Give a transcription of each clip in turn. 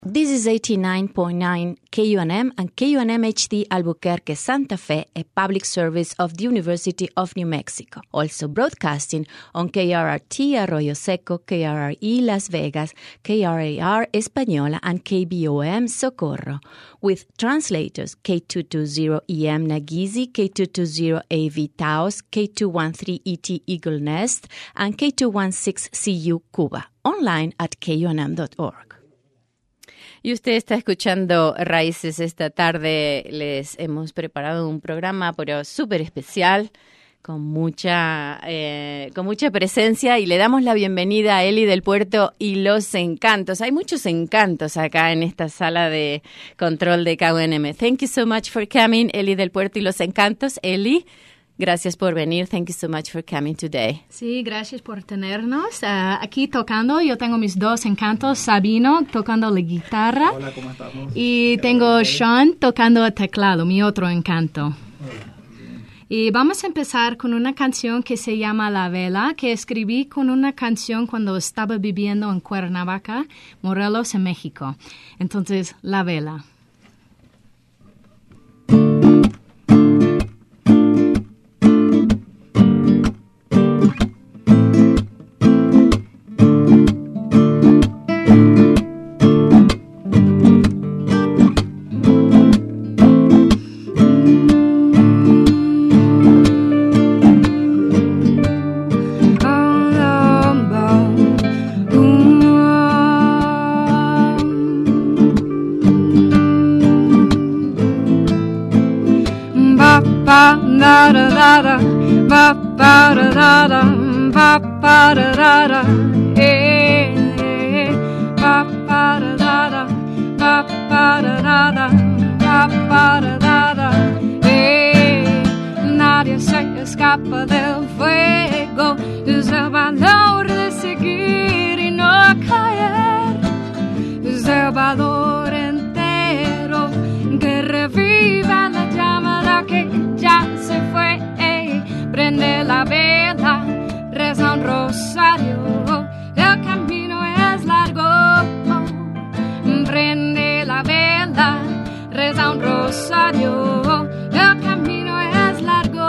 This is 89.9 KUNM and KUNM HD Albuquerque Santa Fe, a public service of the University of New Mexico. Also broadcasting on KRRT Arroyo Seco, KRRE Las Vegas, KRAR Española, and KBOM Socorro, with translators K220EM Nagizi, K220AV Taos, K213ET Eagle Nest, and K216CU Cuba, online at KUNM.org. Y usted está escuchando Raíces esta tarde. Les hemos preparado un programa, pero súper especial, con mucha presencia, y le damos la bienvenida a Eli del Puerto y los encantos. Hay muchos encantos acá en esta sala de control de KUNM. Thank you so much for coming, Eli del Puerto y los encantos. Eli, gracias por venir. Thank you so much for coming today. Sí, gracias por tenernos aquí tocando. Yo tengo mis dos encantos, Sabino tocando la guitarra. Hola, ¿cómo estamos? Y tengo Sean tocando el teclado, mi otro encanto. Y vamos a empezar con una canción que se llama La Vela, que escribí con una canción cuando estaba viviendo en Cuernavaca, Morelos, en México. Entonces, La Vela. Nadie se escapa del fuego, es el valor de seguir y no caer, es el valor entero que reviva la llama que ya se fue. Prende la vela, reza un rosario, el camino es largo. Prende la vela, reza un rosario, el camino es largo.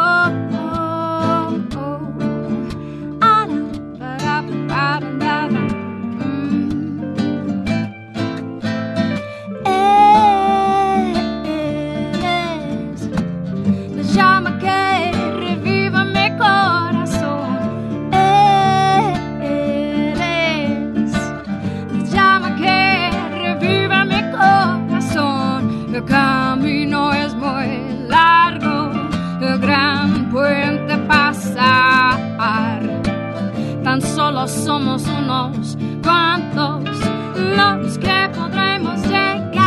Eres la llama que reviva mi corazón. Eres la llama que reviva mi corazón. El camino es muy largo, el gran puente pasar. Tan solo somos unos cuantos los que podremos llegar.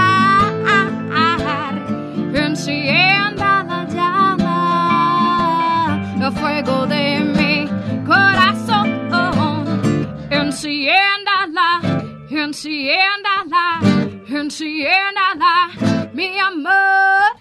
Encienda la llama, el fuego de mi corazón. Enciéndala, enciéndala, enciéndala, mi amor.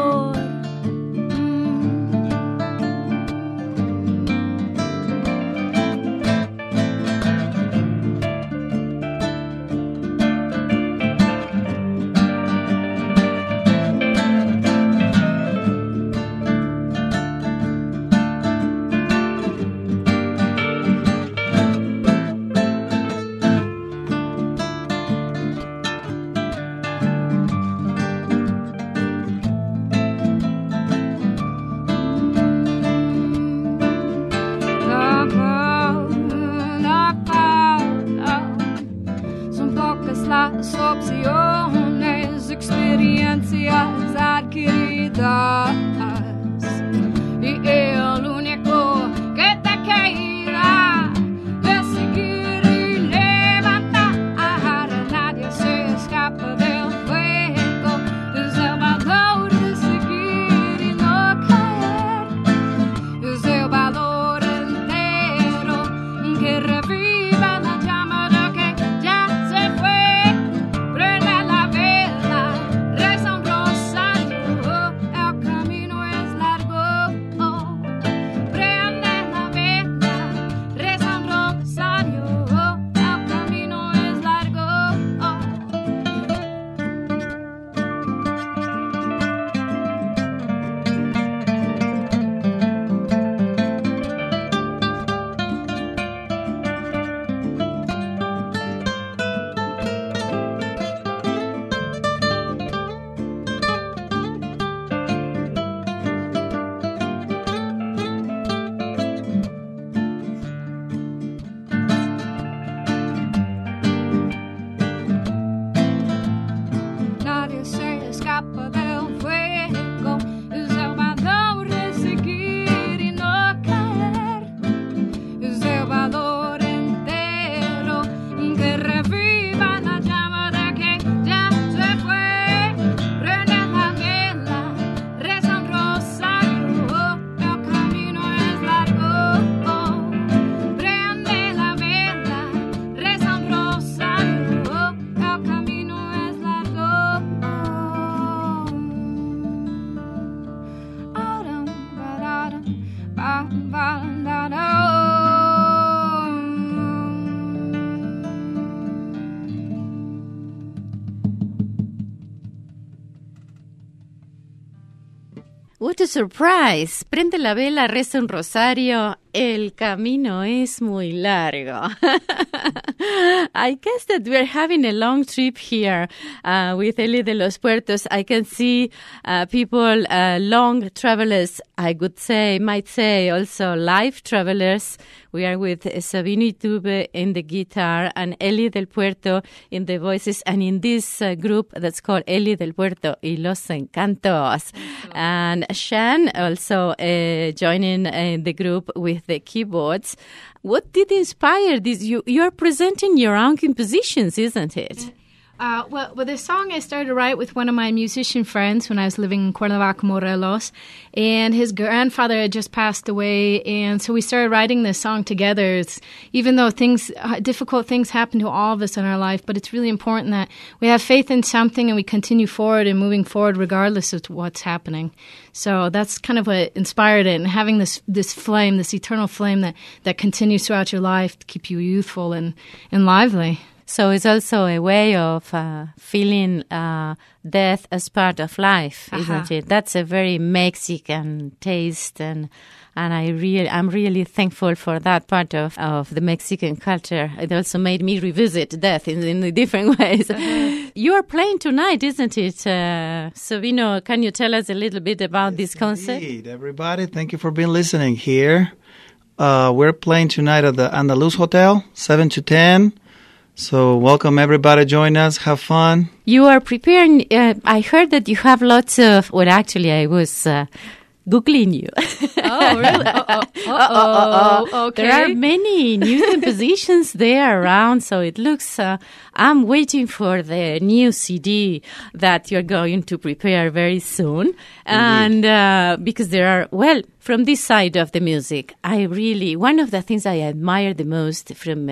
Las opciones, experiencias adquiridas, y el único que te queda es seguir y levantar. Nadie se escapa del fuego, es el valor de seguir y no caer, es el valor entero que reviva la llama de que ya se fue. What a surprise. Prende la vela, reza un rosario. El camino es muy largo. I guess that we're having a long trip here with Eli de los Puertos. I can see people, long travelers, I would say, might say also life travelers. We are with Sabino Iturbe in the guitar and Eli del Puerto in the voices, and in this group that's called Eli del Puerto y Los Encantos. And Shan also joining the group with the keyboards. What did inspire this? You're presenting your own compositions, isn't it? Well, this song I started to write with one of my musician friends when I was living in Cuernavaca, Morelos, and his grandfather had just passed away, and so we started writing this song together. Even though difficult things happen to all of us in our life, but it's really important that we have faith in something and we continue forward and moving forward regardless of what's happening. So that's kind of what inspired it, and having this flame, this eternal flame that continues throughout your life to keep you youthful and lively. So it's also a way of feeling death as part of life, isn't it? That's a very Mexican taste, and I'm really thankful for that part of the Mexican culture. It also made me revisit death in different ways. You are playing tonight, isn't it? Sabino, can you tell us a little bit about this concert? Indeed, everybody. Thank you for being listening here. We're playing tonight at the Andaluz Hotel, 7 to 10. So welcome everybody, join us, have fun. You are preparing, I heard that you have lots of, well actually I was Googling you. Oh, really? Okay. There are many new compositions there around, so it looks, I'm waiting for the new CD that you're going to prepare very soon. And because there are, well, from this side of the music, one of the things I admire the most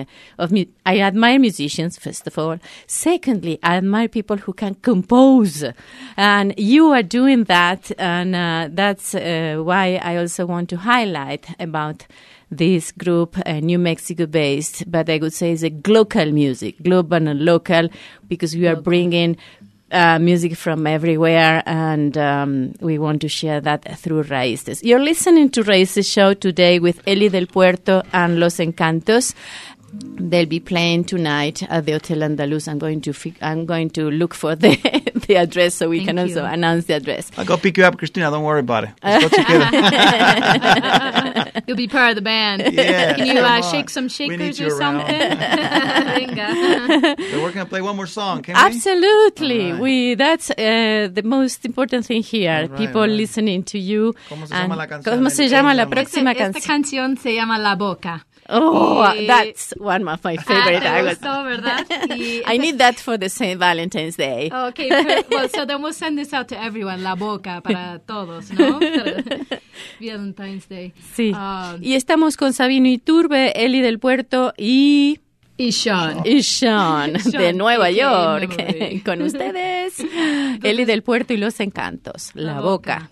I admire musicians, first of all. Secondly, I admire people who can compose. And you are doing that, and that's why I also want to highlight about this group, New Mexico-based, but I would say it's a global music, global and local, because we are bringing music from everywhere, and we want to share that through Raíces. You're listening to Raíces Show today with Eli del Puerto and Los Encantos. They'll be playing tonight at the Hotel Andaluz. I'm going to look for the address so we can also announce the address. I'll go pick you up, Christina. Don't worry about it. Let's go together. You'll be part of the band. Yeah, can you shake some shakers or something? We're going to play one more song, can we? Absolutely. Right. That's the most important thing here. Right, people listening to you. ¿Cómo se llama la canción? ¿Cómo se llama la próxima canción? Esta canción se llama La Boca. Oh, that's one of my favorite. Te gustó, ¿verdad? I need that for the St. Valentine's Day. Okay, well, so then we'll send this out to everyone, La Boca, para todos, ¿no? Valentine's Day. Sí. Y estamos con Sabino Iturbe, Eli del Puerto y Sean de Nueva York. Con ustedes, Eli del Puerto y Los Encantos, La Boca.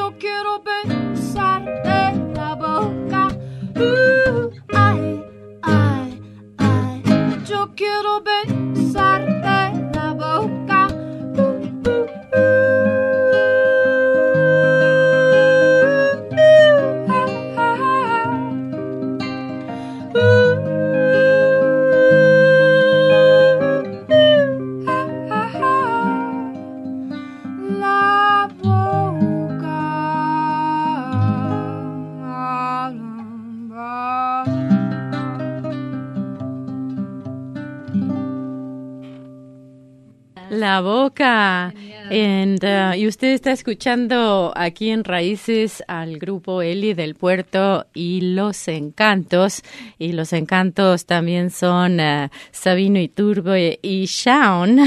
yo quiero besarte la boca. Ay, ay, ay, yo quiero besarte la boca. La boca. Y usted está escuchando aquí en Raíces al grupo Eli del Puerto y Los Encantos. Y Los Encantos también son Sabino Iturbe y Sean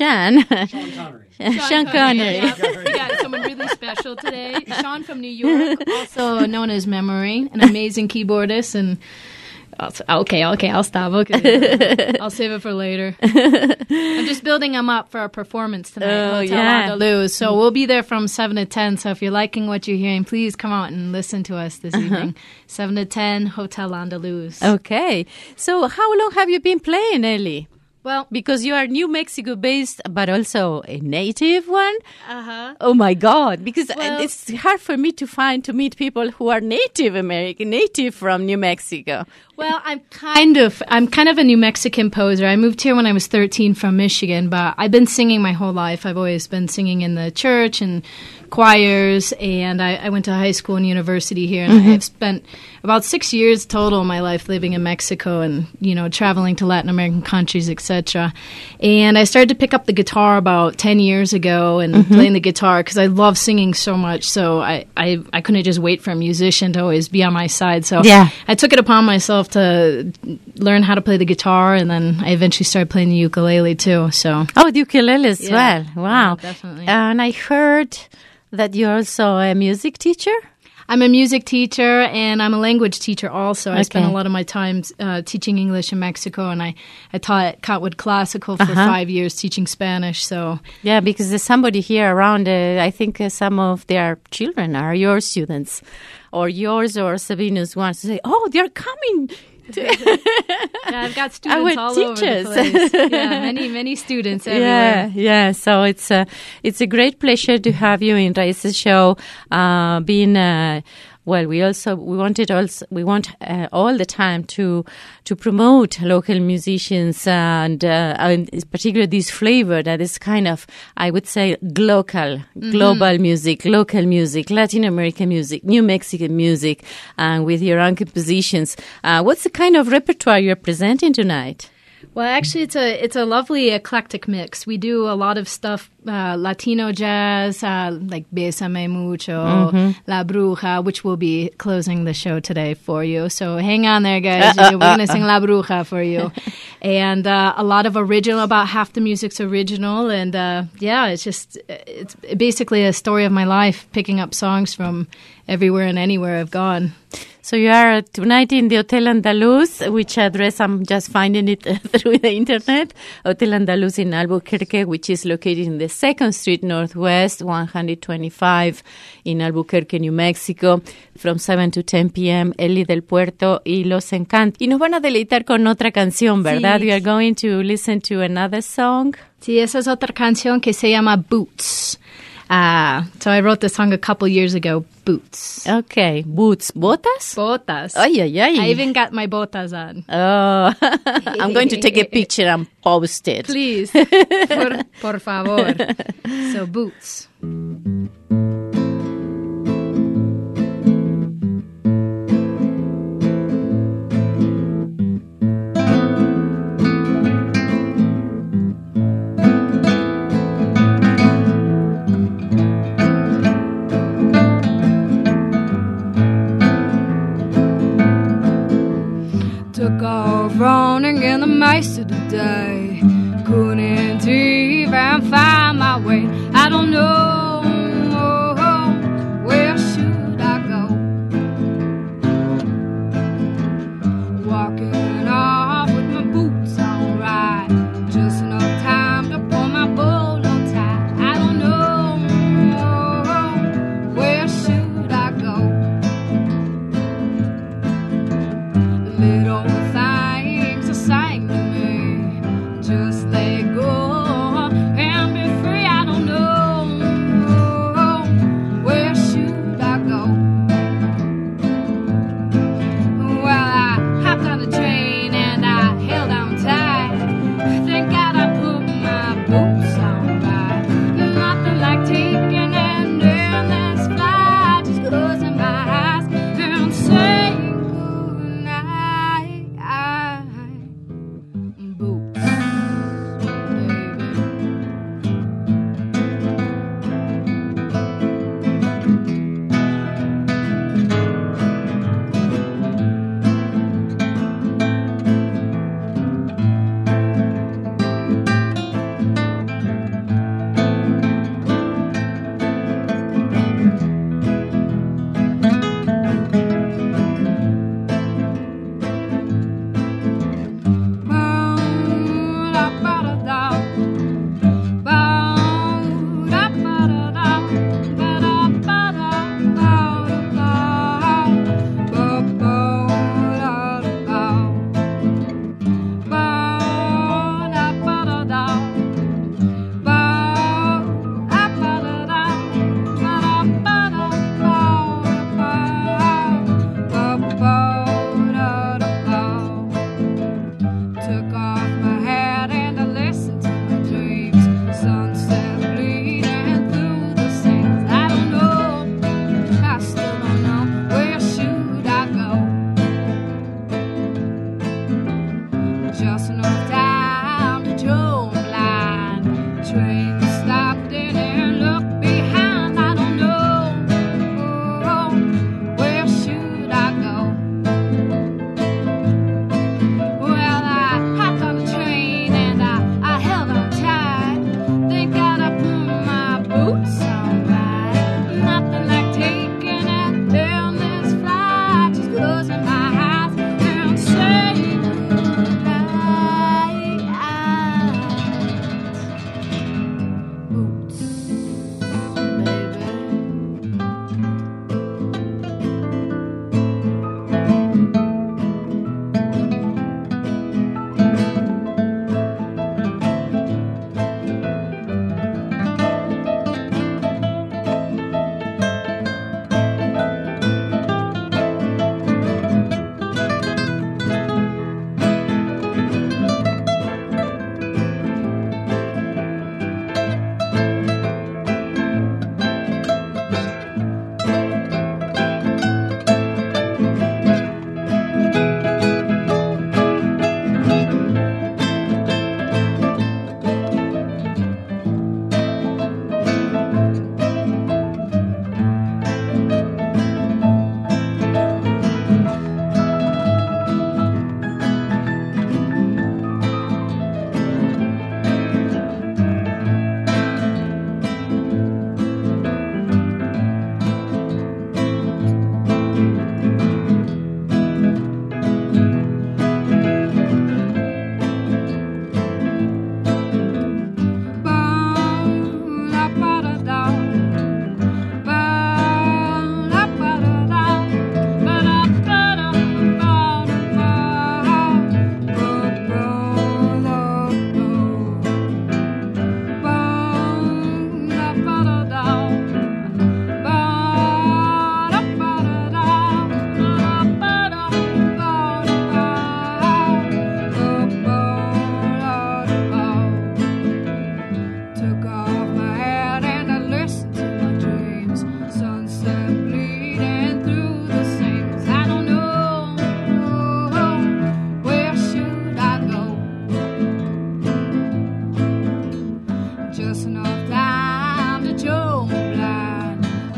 Connery. Sean Connery. Yeah, someone really special today. Sean from New York, also known as Memory, an amazing keyboardist. And okay, I'll stop. Okay, I'll save it for later. I'm just building them up for our performance tonight. Hotel Andaluz. So we'll be there from 7 to 10. So if you're liking what you're hearing, please come out and listen to us this evening. 7 to 10, Hotel Andaluz. Okay. So how long have you been playing, Eli? Well, because you are New Mexico based, but also a native one. Uh-huh. Oh my God! Because it's hard for me to meet people who are Native American, native from New Mexico. Well, I'm kind of a New Mexican poser. I moved here when I was 13 from Michigan, but I've been singing my whole life. I've always been singing in the church and choirs, and I went to high school and university here, and I've spent about 6 years total of my life living in Mexico and, traveling to Latin American countries, etc. And I started to pick up the guitar about 10 years ago and playing the guitar because I love singing so much, so I couldn't just wait for a musician to always be on my side. So I took it upon myself to learn how to play the guitar, and then I eventually started playing the ukulele too. So the ukulele as well. Wow. Yeah, definitely. And I heard that you're also a music teacher? I'm a music teacher, and I'm a language teacher also. I spent a lot of my time teaching English in Mexico, and I taught Cotwood Classical for 5 years teaching Spanish. So yeah, because there's somebody here around, I think some of their children are your students, or yours or Sabina's ones to say, oh, they're coming. I've got students all teachers. over the place. Yeah, many students everywhere. Yeah. So it's a great pleasure to have you in Raíces show. We want all the time to promote local musicians and particularly this flavor that is kind of, I would say, global music, local music, Latin American music, New Mexican music, and with your own compositions. What's the kind of repertoire you're presenting tonight? Well, actually, it's a lovely eclectic mix. We do a lot of stuff, Latino jazz, like Bésame Mucho, La Bruja, which will be closing the show today for you. So hang on there, guys. We're going to sing La Bruja for you. And a lot of original, about half the music's original. And it's basically a story of my life, picking up songs from everywhere and anywhere I've gone. So you are tonight in the Hotel Andaluz, which address I'm just finding it through the internet. Hotel Andaluz in Albuquerque, which is located in the 2nd Street Northwest, 125 in Albuquerque, New Mexico, from 7 to 10 p.m. Eli del Puerto y Los Encantos. Y nos van a deleitar con otra canción, ¿verdad? Sí. We are going to listen to another song. Sí, esa es otra canción que se llama Boots. So I wrote this song a couple years ago, Boots. Okay, boots. ¿Botas? Botas. Ay. I even got my botas on. Oh, I'm going to take a picture and post it. Please. Por favor. So, Boots. Took off running in the mice of the day. Couldn't even find my way. I don't know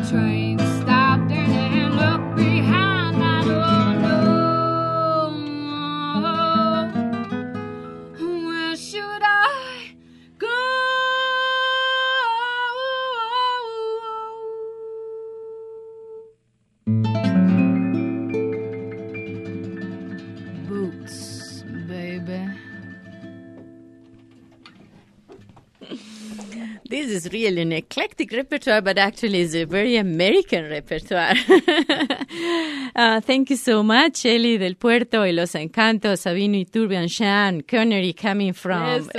train stopped and then looked behind. I don't know. Where should I go? Boots, baby. This is really an eclectic repertoire, but actually it's a very American repertoire. Thank you so much, Eli del Puerto y Los Encantos, Sabino Iturbe and Sean Connery coming from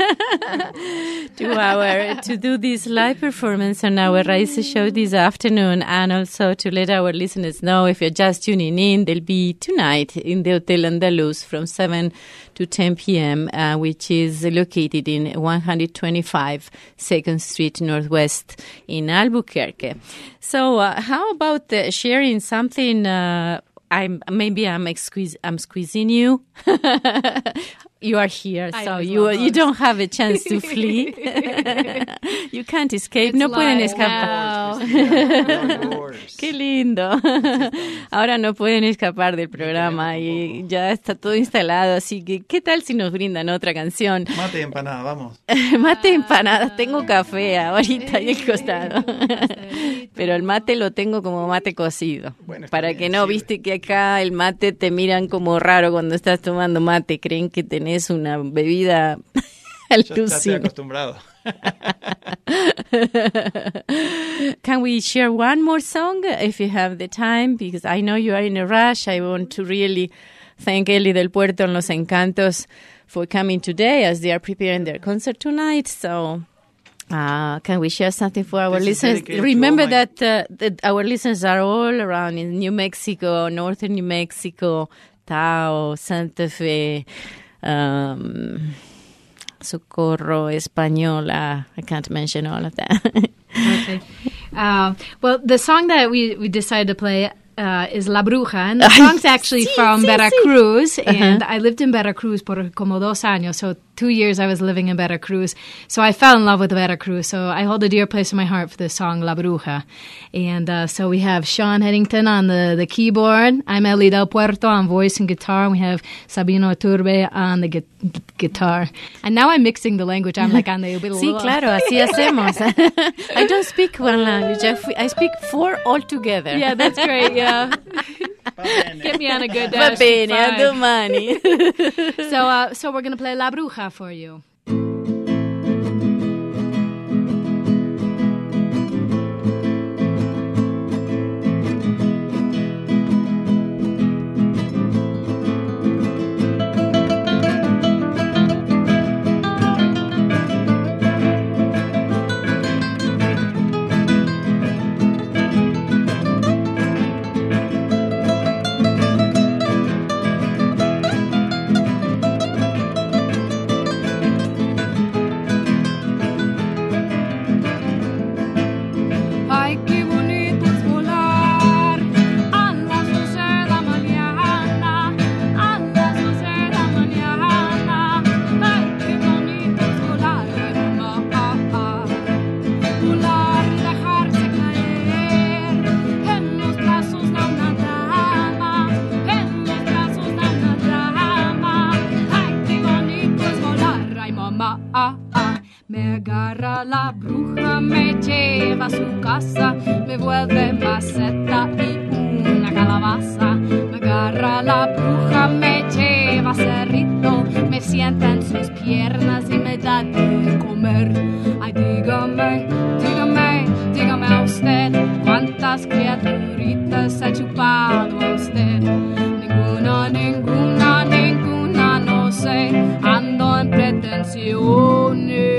to do this live performance on our Raíces show this afternoon, and also to let our listeners know, if you're just tuning in, they'll be tonight in the Hotel Andaluz from 7 to 10 p.m., which is located in 125 2nd Street Northwest in Albuquerque. So how about sharing something? I'm squeezing you. You are here, so you don't have a chance to flee. You can't escape. No pueden escapar. Qué lindo. Ahora no pueden escapar del programa y ya está todo instalado. Así que, ¿qué tal si nos brindan otra canción? Mate y empanada, vamos. Mate y empanada. Tengo café ahorita ahí al costado. Pero el mate lo tengo como mate cocido. Bueno, para bien, que no, viste que acá el mate te miran como raro cuando estás tomando mate. Creen que tenés una bebida alucinante. Ya estoy acostumbrado. Can we share one more song if you have the time? Because I know you are in a rush. I want to really thank Eli del Puerto and Los Encantos for coming today as they are preparing their concert tonight. So can we share something for our listeners? Remember that our listeners are all around in New Mexico, northern New Mexico, Taos, Santa Fe, Socorro, Española. I can't mention all of that. Okay. Well, the song that we decided to play is La Bruja, and the song's actually from Veracruz, and I lived in Veracruz por como 2 años, so 2 years I was living in Veracruz, so I fell in love with Veracruz, so I hold a dear place in my heart for this song, La Bruja. And so we have Sean Headington on the keyboard, I'm Eli del Puerto on voice and guitar, and we have Sabino Iturbe on the guitar. And now I'm mixing the language, I'm like on the... Sí, claro, así hacemos. I don't speak one language, I speak 4 altogether. Yeah, that's great, yeah. Get me on a good Va bene, a domani. So we're going to play La Bruja for you. Me agarra la bruja, me lleva a su casa, me vuelve maceta y una calabaza. Me agarra la bruja, me lleva a Cerrito, me sienta en sus piernas y me da de comer. Ay, dígame, dígame, dígame a usted, ¿cuántas criaturitas ha chupado a usted? Ninguna, ninguna, ninguna, no sé, ando en pretensiones.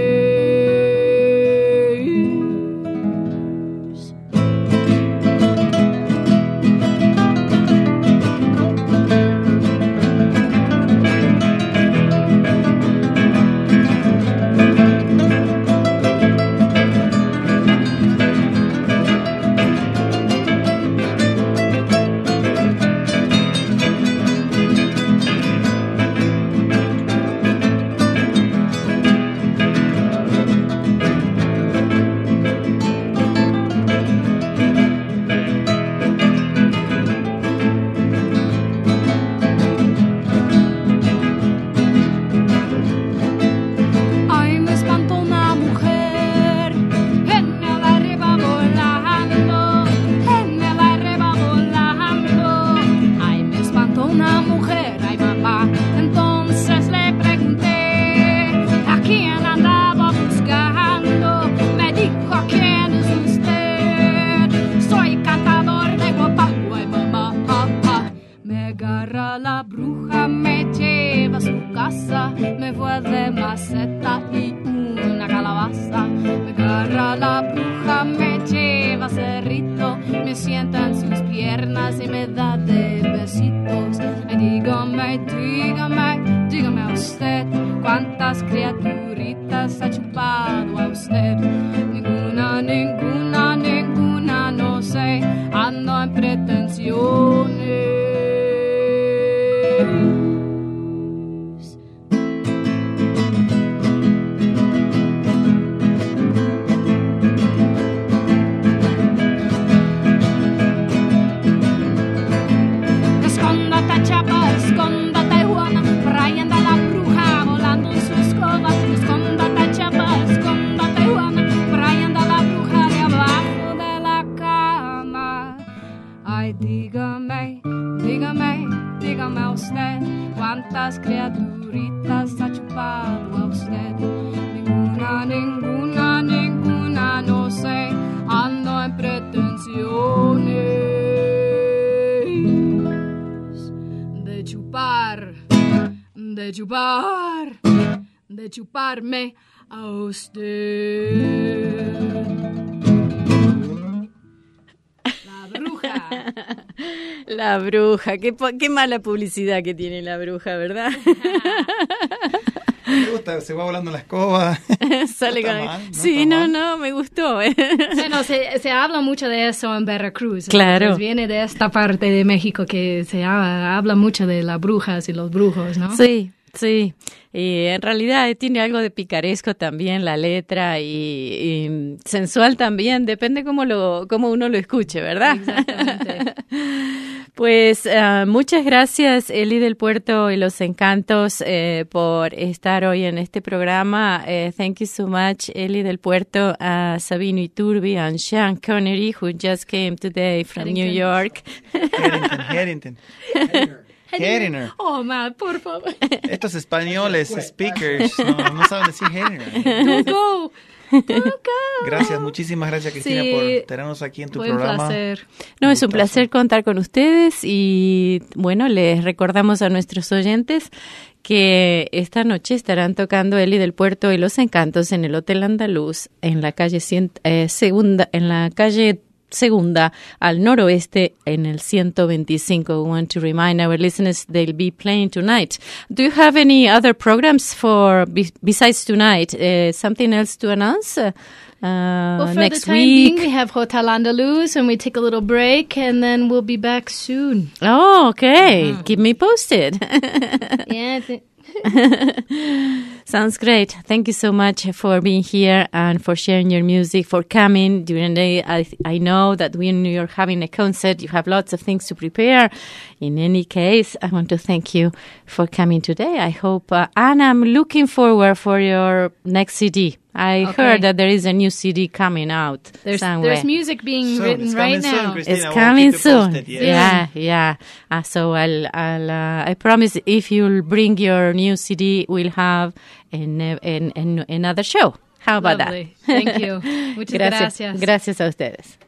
perrito me sienta en sus piernas y me da de besitos. Ay, dígame, dígame, dígame usted, ¿cuántas criaturitas ha chupado a usted? Ninguna, ninguna, ninguna, no sé, ando en pretensiones. Escóndate, chapa, escóndate, Juana, por ahí anda la bruja volando en su escoba. Escóndate, chapa, escóndate, Juana, por ahí anda la bruja de abajo de la cama. Ay, dígame, dígame, dígame usted, ¿cuántas criaturitas ha chupado a usted? Ninguna, ninguna, ninguna, no sé, ando en pretensiones de chupar, de chupar, de chuparme a usted. La bruja. La bruja, qué mala publicidad que tiene la bruja, ¿verdad? Me gusta, se va volando la escoba. Sale No con... está mal, sí, está no, me gustó. Bueno, se habla mucho de eso en Veracruz. Claro. Entonces, viene de esta parte de México que se habla mucho de las brujas y los brujos, ¿no? Sí, sí. Y en realidad tiene algo de picaresco también la letra y sensual también, depende cómo uno lo escuche, ¿verdad? Exactamente. Pues muchas gracias, Eli del Puerto y Los Encantos, por estar hoy en este programa. Thank you so much, Eli del Puerto, Sabino Iturbi, and Sean Connery, who just came today from New York. Headington. Headiner. Oh, Matt, por favor. Estos españoles, speakers, no saben decir Headiner. Go. Gracias, muchísimas gracias, Cristina, Sí, por tenernos aquí en tu fue un programa. placer. No, es un placer contar con ustedes y bueno, les recordamos a nuestros oyentes que esta noche estarán tocando Eli del Puerto y Los Encantos en el Hotel Andaluz en la calle Segunda al noroeste en el 125. We want to remind our listeners they'll be playing tonight. Do you have any other programs besides tonight? Something else to announce? Well, for next the time week? being, we have Hotel Andaluz, and we take a little break, and then we'll be back soon. Oh, okay. Keep me posted. Yeah. Sounds great. Thank you so much for being here and for sharing your music, for coming during the day. I know that when you're having a concert, you have lots of things to prepare. In any case, I want to thank you for coming today. I hope, and I'm looking forward for your next CD. I heard that there is a new CD coming out somewhere. There's music being written right now. It's coming soon. Yeah. So I promise if you'll bring your new CD, we'll have another show. How about Lovely. that? Thank you. Muchas gracias. Gracias a ustedes.